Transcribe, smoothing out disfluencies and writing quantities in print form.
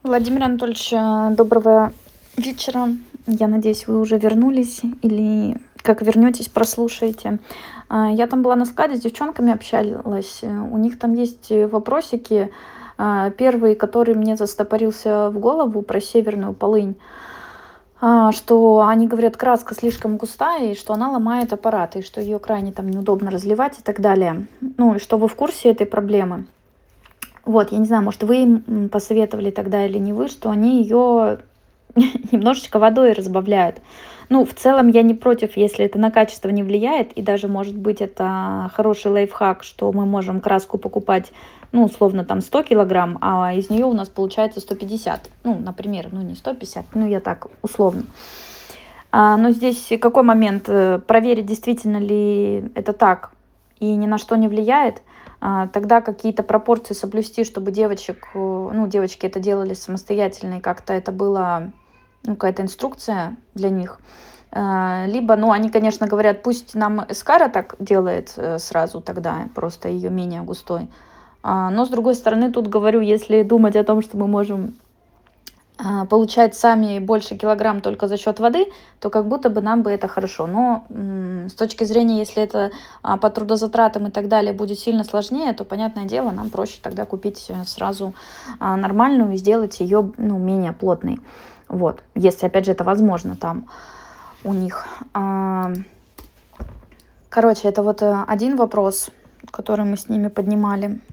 Владимир Анатольевич, доброго вечера. Я надеюсь, вы уже вернулись или как вернетесь, прослушаете. Я там была на складе, с девчонками общалась. У них там есть вопросики. Первый, который мне застопорился в голову про северную полынь, что они говорят, краска слишком густая, и что она ломает аппарат, и что ее крайне там неудобно разливать и так далее. Ну, и что вы в курсе этой проблемы. Вот, я не знаю, может, вы им посоветовали тогда или не вы, что они ее немножечко водой разбавляют. Ну, в целом я не против, если это на качество не влияет, и даже, может быть, это хороший лайфхак, что мы можем краску покупать, ну, условно, там 100 килограмм, а из нее у нас получается 150. Ну, например, ну, не 150, ну, я так, условно. Но здесь какой момент? Проверить, действительно ли это так и ни на что не влияет. Тогда какие-то пропорции соблюсти, чтобы девочек, ну, девочки это делали самостоятельно, и как-то это было, ну, какая-то инструкция для них. Либо, ну, они, конечно, говорят, пусть нам эскара так делает сразу тогда, просто ее менее густой. Но, с другой стороны, тут говорю, если думать о том, что мы можем получать сами больше килограмм только за счет воды, то как будто бы нам бы это хорошо. Но с точки зрения, если это по трудозатратам и так далее будет сильно сложнее, то, понятное дело, нам проще тогда купить сразу нормальную и сделать ее, ну, менее плотной. Вот, если, опять же, это возможно там у них. Короче, это вот один вопрос, который мы с ними поднимали.